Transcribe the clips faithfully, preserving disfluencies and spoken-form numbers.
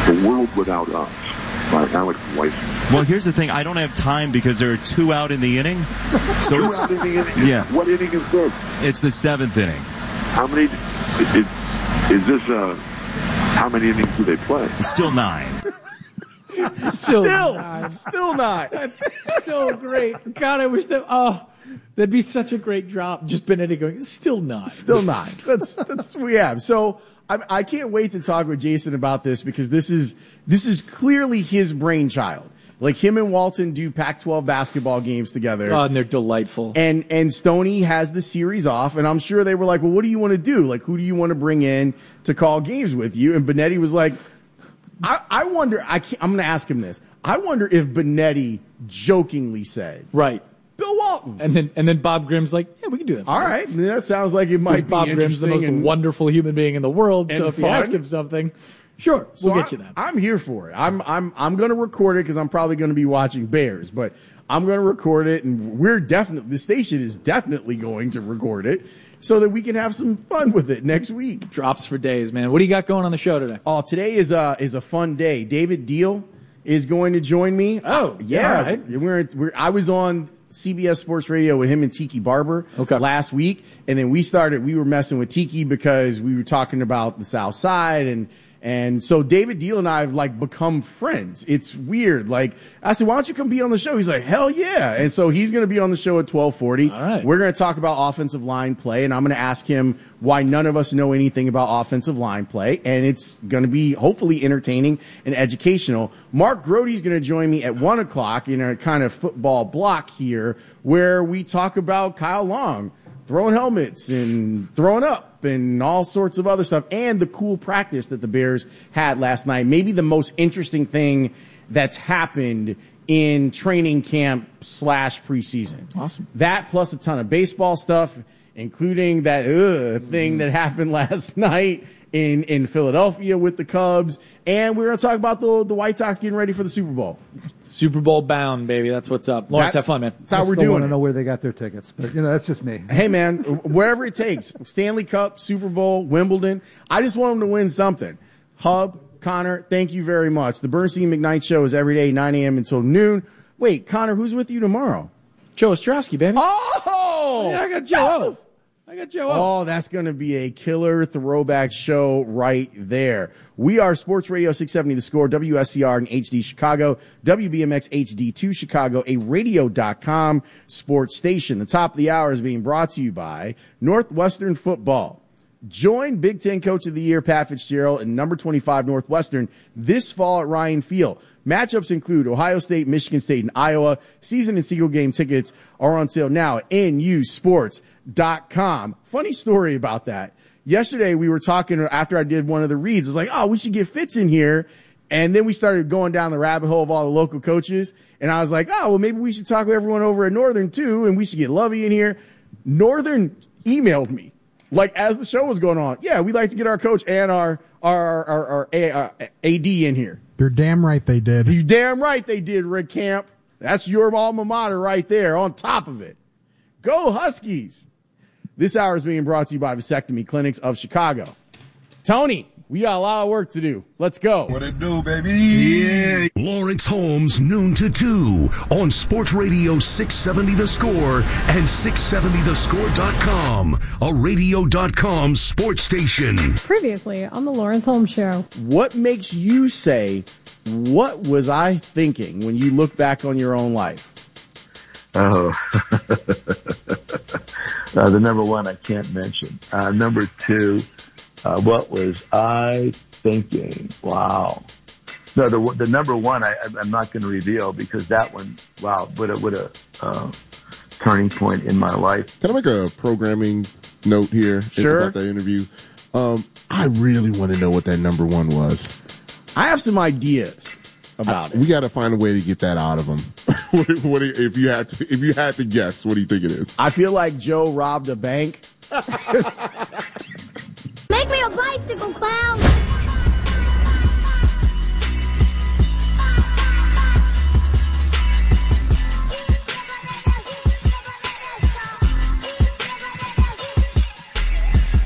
The World Without Us by Alex Weissman. Well, here's the thing. I don't have time because there are two out in the inning. So two it's, out in the inning? Yeah. What inning is this? It's the seventh inning. How many? Is, is this, uh, how many innings do they play? Still nine. Still, Still, nine. still not. That's so great. God, I wish that. Oh, that'd be such a great drop. Just Benetti going, still not. Still not. That's that's what we have. So I, I can't wait to talk with Jason about this because this is this is clearly his brainchild. Like him and Walton do Pac twelve basketball games together. Oh, and they're delightful. And and Stoney has the series off, and I'm sure they were like, well, what do you want to do? Like, who do you want to bring in to call games with you? And Benetti was like, I, I wonder, I can't, I'm going to ask him this. I wonder if Benetti jokingly said, right, Bill Walton. And then and then Bob Grimm's like, yeah, we can do that. All right. That sounds like it might be Bob Grimm's the most and, wonderful human being in the world, so if fun. you ask him something, sure, so we'll get I, you that. I'm here for it. I'm I'm I'm going to record it because I'm probably going to be watching Bears, but I'm going to record it, and we're definitely, the station is definitely going to record it so that we can have some fun with it next week. Drops for days, man. What do you got going on the show today? Oh, today is a, is a fun day. David Deal is going to join me. Oh, uh, yeah. all right. We're, we're, I was on C B S Sports Radio with him and Tiki Barber okay. last week, and then we started, we were messing with Tiki because we were talking about the South Side, and And so David Deal and I have like become friends. It's weird. Like I said, why don't you come be on the show? He's like, hell yeah. And so he's going to be on the show at twelve forty. All right. We're going to talk about offensive line play, and I'm going to ask him why none of us know anything about offensive line play. And it's going to be hopefully entertaining and educational. Mark Grote's going to join me at one o'clock in a kind of football block here where we talk about Kyle Long throwing helmets and throwing up and all sorts of other stuff, and the cool practice that the Bears had last night. Maybe the most interesting thing that's happened in training camp slash preseason. Awesome. That plus a ton of baseball stuff, including that uh, thing that happened last night in, in Philadelphia with the Cubs. And we're going to talk about the, the White Sox getting ready for the Super Bowl. Super Bowl bound, baby. That's what's up. Lawrence, That's- have fun, man. That's how I we're still doing want to it. know where they got their tickets, but you know that's just me. Hey, man, wherever it takes. Stanley Cup, Super Bowl, Wimbledon. I just want them to win something. Hub, Connor, thank you very much. The Bernstein McKnight Show is every day, nine a.m. until noon. Wait, Connor, who's with you tomorrow? Joe Ostrowski, baby. Oh! Yeah, I got Joe O. I got Joe O. Oh, that's going to be a killer throwback show right there. We are Sports Radio six seventy The Score, W S C R in H D Chicago, W B M X H D two Chicago, a radio dot com sports station. The top of the hour is being brought to you by Northwestern Football. Join Big Ten Coach of the Year Pat Fitzgerald and number twenty-five Northwestern this fall at Ryan Field. Matchups include Ohio State, Michigan State, and Iowa. Season and Seagull game tickets are on sale now at N U sports dot com. Funny story about that. Yesterday we were talking after I did one of the reads. It's like, oh, we should get Fitz in here. And then we started going down the rabbit hole of all the local coaches. And I was like, oh, well, maybe we should talk with everyone over at Northern too. And we should get Lovey in here. Northern emailed me like as the show was going on. Yeah, we'd like to get our coach and our, our, our, our, A, our A D in here. You're damn right they did. You damn right they did, Rick Camp. That's your alma mater right there on top of it. Go Huskies. This hour is being brought to you by Vasectomy Clinics of Chicago. Tony, we got a lot of work to do. Let's go. What it do, baby? Yeah. Lawrence Holmes, noon to two on Sports Radio six seventy The Score and six seventy the score dot com, a radio dot com sports station. Previously on the Lawrence Holmes Show. What makes you say, what was I thinking when you look back on your own life? Oh, uh, the number one I can't mention. Uh, number two, uh, what was I thinking? Wow. No, the the number one I, I'm not going to reveal because that one, wow, what a what a uh, turning point in my life. Can I make a programming note here Sure. about that interview? Um, I really want to know what that number one was. I have some ideas about I, it. We got to find a way to get that out of him. what, what, if you had to, if you had to guess, what do you think it is? I feel like Joe robbed a bank. Make me a bicycle clown. Yeah,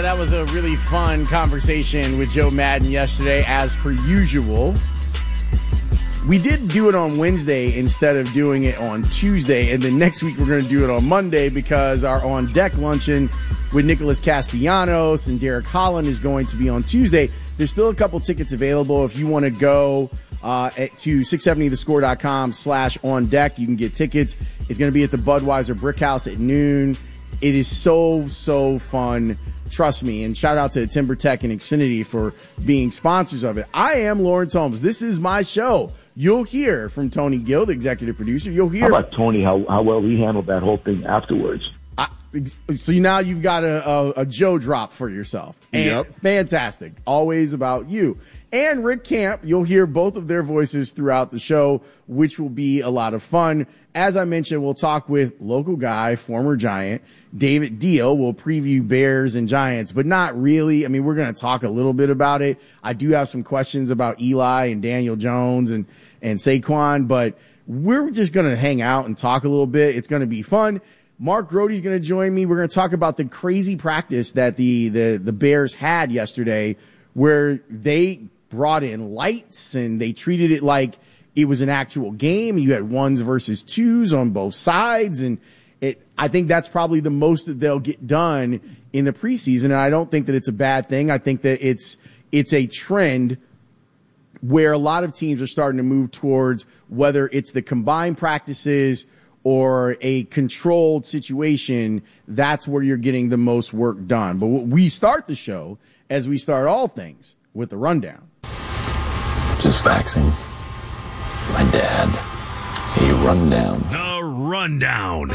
that was a really fun conversation with Joe Madden yesterday, as per usual. We did do it on Wednesday instead of doing it on Tuesday, and then next week we're going to do it on Monday because our On Deck luncheon with Nicholas Castellanos and Derek Holland is going to be on Tuesday. There's still a couple tickets available if you want to go uh, at, to six seventy the score dot com slash on deck. You can get tickets. It's going to be at the Budweiser Brick House at noon. It is so, so fun. Trust me. And shout out to Timber Tech and Xfinity for being sponsors of it. I am Lawrence Holmes. This is my show. You'll hear from Tony Gill, the executive producer. You'll hear. How about Tony, how, how well he handled that whole thing afterwards? I, so now you've got a, a, a Joe drop for yourself. And yep. Fantastic. Always about you. And Rick Camp, you'll hear both of their voices throughout the show, which will be a lot of fun. As I mentioned, we'll talk with local guy, former Giant, David Deal. We'll preview Bears and Giants, but not really. I mean, we're going to talk a little bit about it. I do have some questions about Eli and Daniel Jones and, and Saquon, but we're just going to hang out and talk a little bit. It's going to be fun. Mark Grote's going to join me. We're going to talk about the crazy practice that the, the, the Bears had yesterday, where they brought in lights and they treated it like it was an actual game. You had ones versus twos on both sides. And it, I think that's probably the most that they'll get done in the preseason. And I don't think that it's a bad thing. I think that it's, it's a trend where a lot of teams are starting to move towards, whether it's the combined practices or a controlled situation, that's where you're getting the most work done. But we start the show, as we start all things, with the rundown. Just faxing my dad a rundown. The Rundown.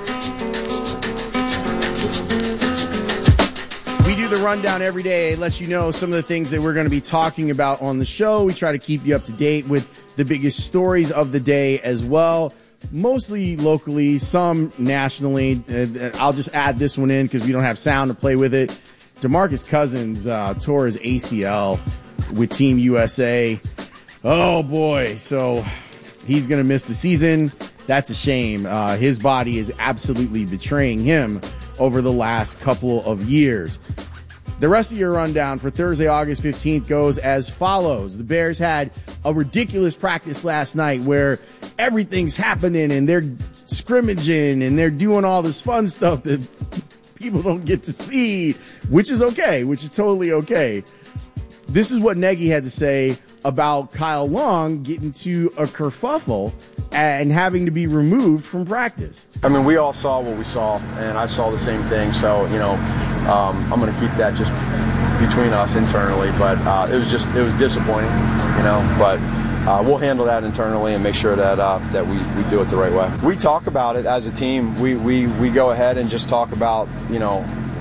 We do the rundown every day. It lets you know some of the things that we're going to be talking about on the show. We try to keep you up to date with the biggest stories of the day as well. Mostly locally, some nationally. Uh, I'll just add this one in because we don't have sound to play with it. DeMarcus Cousins uh, tore his A C L with Team U S A. Oh, boy. So he's going to miss the season. That's a shame. Uh, his body is absolutely betraying him over the last couple of years. The rest of your rundown for Thursday, August fifteenth goes as follows. The Bears had a ridiculous practice last night where everything's happening and they're scrimmaging and they're doing all this fun stuff that people don't get to see, which is okay, which is totally okay. This is what Nagy had to say about Kyle Long getting to a kerfuffle and having to be removed from practice. I mean, we all saw what we saw, and I saw the same thing. So, you know, um, I'm going to keep that just between us internally. But uh, it was just, it was disappointing, you know. But uh, we'll handle that internally and make sure that uh, that we, we do it the right way. We talk about it as a team. We we we go ahead and just talk about, you know,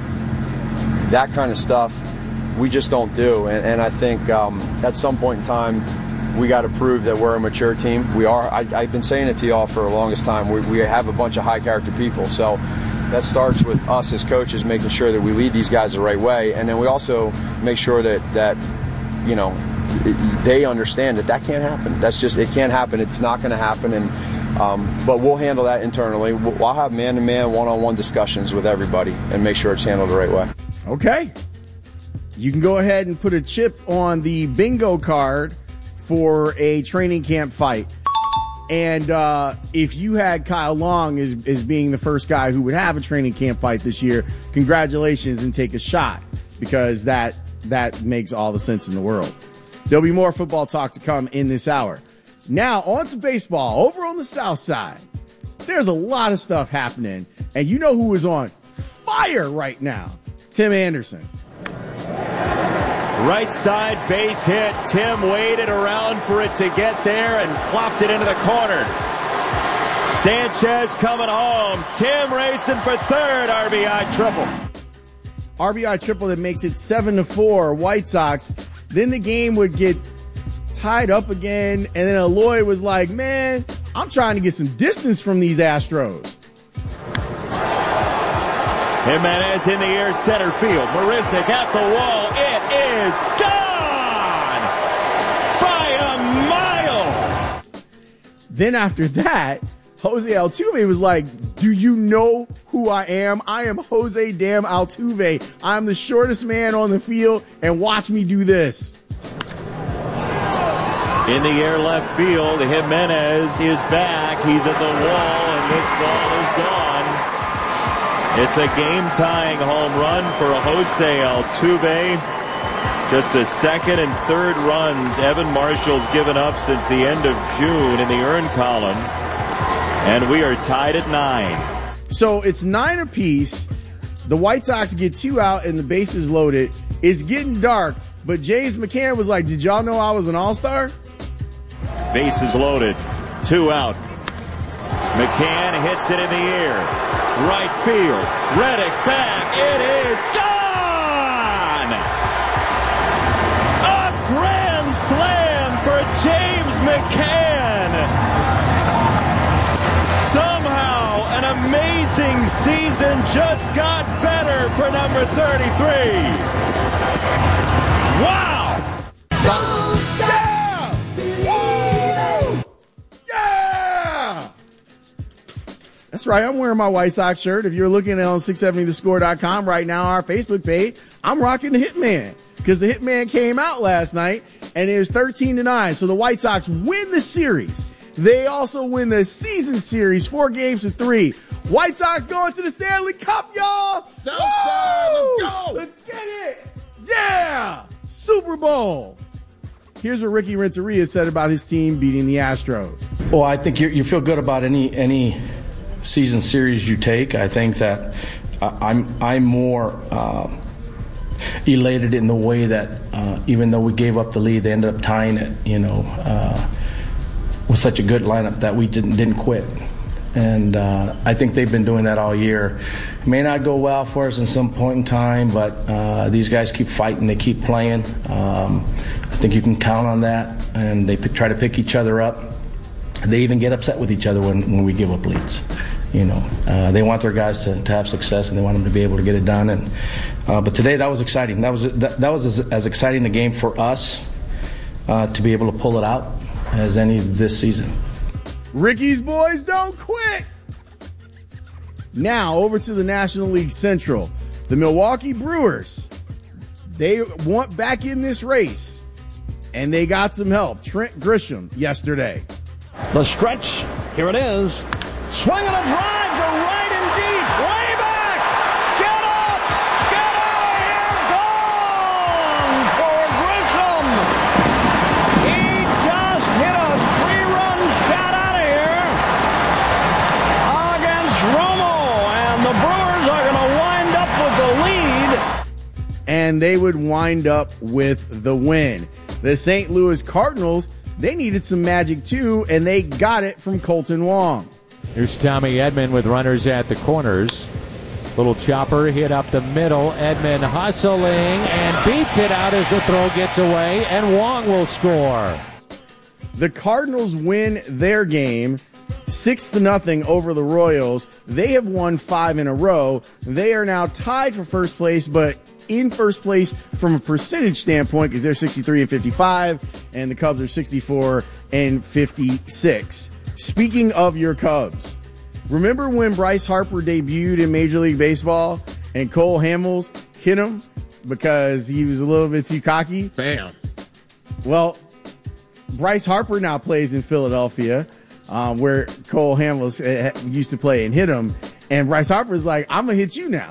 that kind of stuff. We just don't do. And, and I think um, at some point in time, we got to prove that we're a mature team. We are. I, I've been saying it to y'all for the longest time. We, we have a bunch of high-character people. So that starts with us as coaches making sure that we lead these guys the right way. And then we also make sure that, that you know, they understand that that can't happen. That's just, it can't happen. It's not going to happen. And um, but we'll handle that internally. We'll, I'll have man-to-man, one-on-one discussions with everybody and make sure it's handled the right way. Okay. You can go ahead and put a chip on the bingo card for a training camp fight. And uh, if you had Kyle Long as, as being the first guy who would have a training camp fight this year, congratulations and take a shot, because that that makes all the sense in the world. There'll be more football talk to come in this hour. Now, on to baseball. Over on the south side, there's a lot of stuff happening. And you know who is on fire right now? Tim Anderson. Right side base hit. Tim waited around for it to get there and plopped it into the corner. Sanchez coming home. Tim racing for third. R B I triple. R B I triple that makes it seven to four. White Sox. Then the game would get tied up again, and then Eloy was like, man, I'm trying to get some distance from these Astros. Jimenez in the air, center field. Marisnik at the wall. It is gone by a mile. Then after that, Jose Altuve was like, Do you know who I am? I am Jose Damn Altuve. I'm the shortest man on the field, and watch me do this. In the air left field, Jimenez is back. He's at the wall, and this ball is gone. It's a game-tying home run for Jose Altuve. Just the second and third runs Evan Marshall's given up since the end of June in the earned column. And we are tied at nine. So it's nine apiece. The White Sox get two out and the bases loaded. It's getting dark, but James McCann was like, did y'all know I was an all-star? Bases loaded. Two out. McCann hits it in the air. Right field. Reddick back. It is gone! A grand slam for James McCann. Somehow an amazing season just got better for number thirty-three. Wow! That's right. I'm wearing my White Sox shirt. If you're looking at it on six seventy the score dot com right now, our Facebook page, I'm rocking the Hitman because the Hitman came out last night and it was thirteen to nine. So the White Sox win the series. They also win the season series, four games to three. White Sox going to the Stanley Cup, y'all. Southside, let's go. Let's get it. Yeah. Super Bowl. Here's what Ricky Renteria said about his team beating the Astros. Well, I think you you feel good about any any season series you take. I think that uh, I'm I'm more uh, elated in the way that uh, even though we gave up the lead, they ended up tying it. You know, uh, with such a good lineup that we didn't didn't quit. And uh, I think they've been doing that all year. It may not go well for us in some point in time, but uh, these guys keep fighting. They keep playing. Um, I think you can count on that. And they p- try to pick each other up. They even get upset with each other when, when we give up leads. You know, uh, they want their guys to, to have success, and they want them to be able to get it done. And uh, but today that was exciting. That was that, that was as, as exciting a game for us uh, to be able to pull it out as any this season. Ricky's boys don't quit. Now over to the National League Central. The Milwaukee Brewers, they want back in this race, and they got some help. Trent Grisham yesterday. The stretch, here it is. Swing and a drive to right and deep, way back. Get up, get out of here, gone for Grisham. He just hit a three-run shot out of here against Romo, and the Brewers are going to wind up with the lead. And they would wind up with the win. The Saint Louis Cardinals, they needed some magic too, and they got it from Colton Wong. Here's Tommy Edman with runners at the corners. Little chopper hit up the middle. Edman hustling and beats it out as the throw gets away, and Wong will score. The Cardinals win their game six to nothing over the Royals. They have won five in a row. They are now tied for first place, but in first place from a percentage standpoint because they're sixty-three and fifty-five, and the Cubs are sixty-four and fifty-six. Speaking of your Cubs, remember when Bryce Harper debuted in Major League Baseball and Cole Hamels hit him because he was a little bit too cocky? Bam. Well, Bryce Harper now plays in Philadelphia, um, where Cole Hamels uh, used to play and hit him. And Bryce Harper's like, I'm going to hit you now.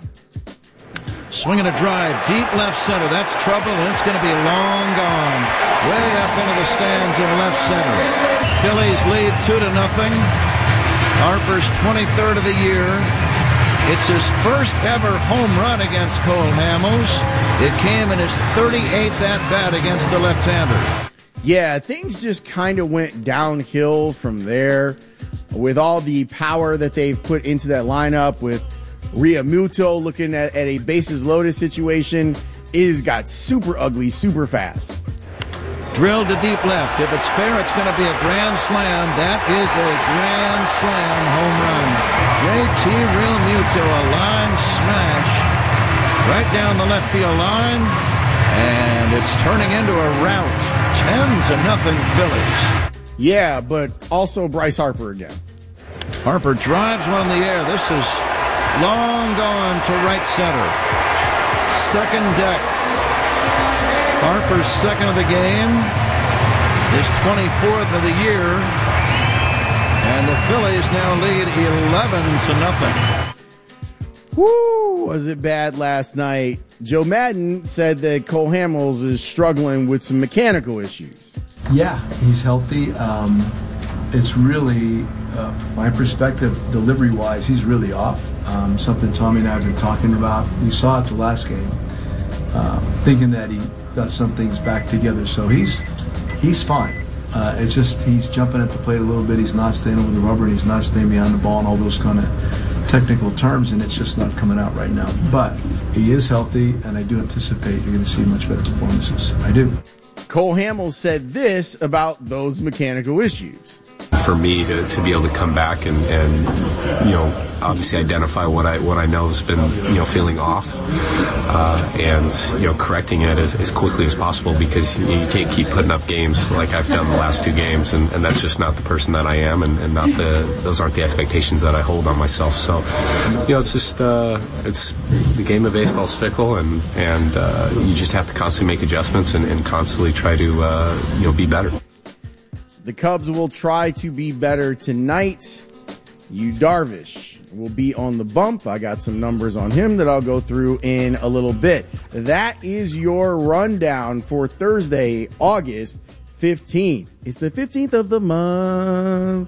Swinging a drive, deep left center. That's trouble, and it's going to be long gone. Way up into the stands in left center. Phillies lead two to nothing. Harper's twenty-third of the year. It's his first ever home run against Cole Hamels. It came in his thirty-eighth at-bat against the left-hander. Yeah, things just kind of went downhill from there with all the power that they've put into that lineup with Realmuto looking at, at a bases loaded situation. It has got super ugly, super fast. Drilled to deep left. If it's fair, it's going to be a grand slam. That is a grand slam home run. J T Realmuto, a line smash right down the left field line, and it's turning into a rout. ten to nothing Phillies. Yeah, but also Bryce Harper again. Harper drives one in the air. This is long gone to right center. Second deck. Harper's second of the game. His twenty-fourth of the year. And the Phillies now lead eleven to nothing. Woo! Was it bad last night? Joe Madden said that Cole Hamels is struggling with some mechanical issues. Yeah, he's healthy. Um, it's really, uh, from my perspective, delivery-wise, he's really off. Um, something Tommy and I have been talking about. We saw it the last game, uh, thinking that he got some things back together. So he's he's fine. Uh, it's just he's jumping at the plate a little bit. He's not staying over the rubber, and he's not staying behind the ball, and all those kind of technical terms, and it's just not coming out right now. But he is healthy, and I do anticipate you're going to see much better performances. I do. Cole Hamels said this about those mechanical issues. For me to, to be able to come back and, and you know obviously identify what I what I know has been you know feeling off uh, and you know correcting it as, as quickly as possible, because you, you can't keep putting up games like I've done the last two games, and, and that's just not the person that I am, and, and not the those aren't the expectations that I hold on myself. So you know it's just uh, it's the game of baseball is fickle, and and uh, you just have to constantly make adjustments and, and constantly try to uh, you know be better. The Cubs will try to be better tonight. Yu Darvish will be on the bump. I got some numbers on him that I'll go through in a little bit. That is your rundown for Thursday, August fifteenth. It's the fifteenth of the month.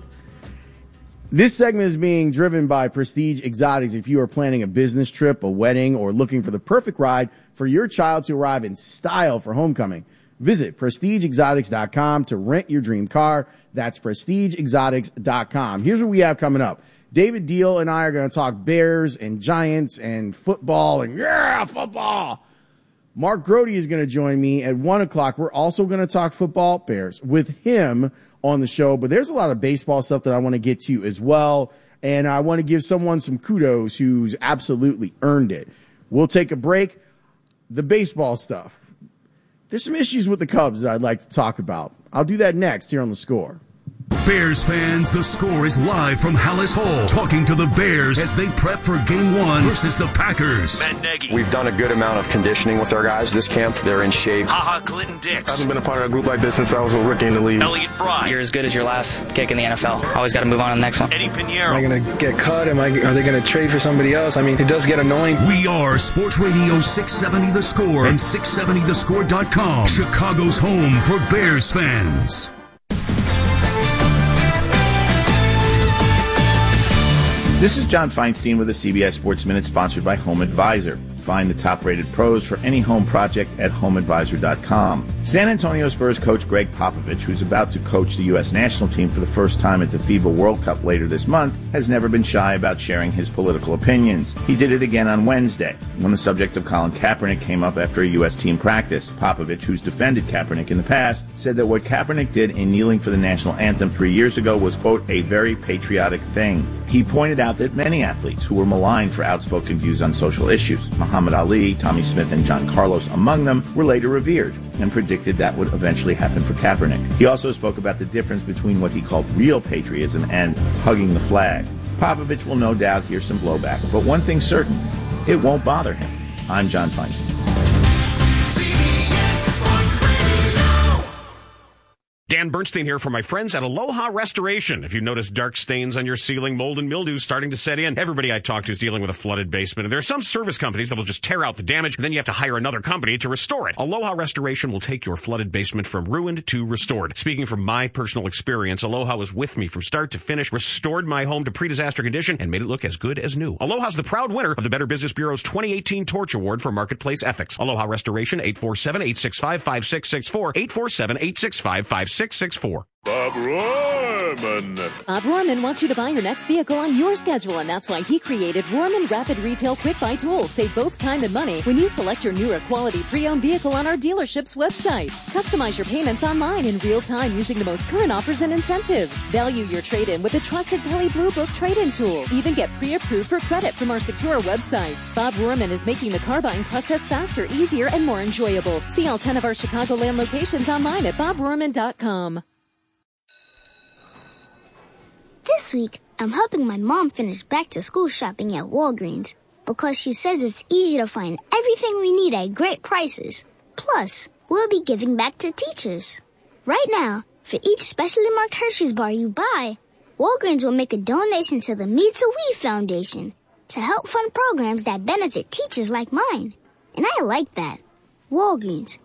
This segment is being driven by Prestige Exotics. If you are planning a business trip, a wedding, or looking for the perfect ride for your child to arrive in style for homecoming, visit prestige exotics dot com to rent your dream car. That's prestige exotics dot com. Here's what we have coming up. David Deal and I are going to talk Bears and Giants and football and yeah, football. Mark Grody is going to join me at one o'clock. We're also going to talk football, Bears, with him on the show. But there's a lot of baseball stuff that I want to get to as well. And I want to give someone some kudos who's absolutely earned it. We'll take a break. The baseball stuff. There's some issues with the Cubs that I'd like to talk about. I'll do that next here on The Score. Bears fans, The Score is live from Hallis Hall, talking to the Bears as they prep for Game One versus the Packers. Matt Nagy. We've done a good amount of conditioning with our guys this camp. They're in shape. Haha, Clinton Dix. I haven't been a part of a group like this since I was a rookie in the league. Elliott Fry. You're as good as your last kick in the N F L. Always got to move on to the next one. Eddie Pinheiro. Am I going to get cut? Am I? Are they going to trade for somebody else? I mean, it does get annoying. We are Sports Radio six seventy The Score and six seventy the score dot com, Chicago's home for Bears fans. This is John Feinstein with a C B S Sports Minute sponsored by Home Advisor. Find the top-rated pros for any home project at home advisor dot com. San Antonio Spurs coach Greg Popovich, who's about to coach the U S national team for the first time at the FIBA World Cup later this month, has never been shy about sharing his political opinions. He did it again on Wednesday, when the subject of Colin Kaepernick came up after a U S team practice. Popovich, who's defended Kaepernick in the past, said that what Kaepernick did in kneeling for the national anthem three years ago was, quote, a very patriotic thing. He pointed out that many athletes who were maligned for outspoken views on social issues, Muhammad Ali, Tommy Smith, and John Carlos among them, were later revered, and predicted that would eventually happen for Kaepernick. He also spoke about the difference between what he called real patriotism and hugging the flag. Popovich will no doubt hear some blowback, but one thing's certain, it won't bother him. I'm John Feinstein. Dan Bernstein here for my friends at Aloha Restoration. If you notice dark stains on your ceiling, mold and mildew starting to set in, everybody I talk to is dealing with a flooded basement. And there are some service companies that will just tear out the damage, and then you have to hire another company to restore it. Aloha Restoration will take your flooded basement from ruined to restored. Speaking from my personal experience, Aloha was with me from start to finish, restored my home to pre-disaster condition, and made it look as good as new. Aloha's the proud winner of the Better Business Bureau's twenty eighteen Torch Award for Marketplace Ethics. Aloha Restoration, eight four seven, eight six five, five six six four, eight four seven, eight six five, five six six four. Bob Rohrman. Bob Rohrman wants you to buy your next vehicle on your schedule, and that's why he created Rohrman Rapid Retail Quick Buy Tools. Save both time and money when you select your newer quality pre-owned vehicle on our dealership's website. Customize your payments online in real time using the most current offers and incentives. Value your trade-in with a trusted Kelley Blue Book trade-in tool. Even get pre-approved for credit from our secure website. Bob Rohrman is making the car buying process faster, easier, and more enjoyable. See all ten of our Chicagoland locations online at bob rohrman dot com. This week, I'm helping my mom finish back-to-school shopping at Walgreens because she says it's easy to find everything we need at great prices. Plus, we'll be giving back to teachers. Right now, for each specially marked Hershey's bar you buy, Walgreens will make a donation to the Meet a We Foundation to help fund programs that benefit teachers like mine. And I like that. Walgreens,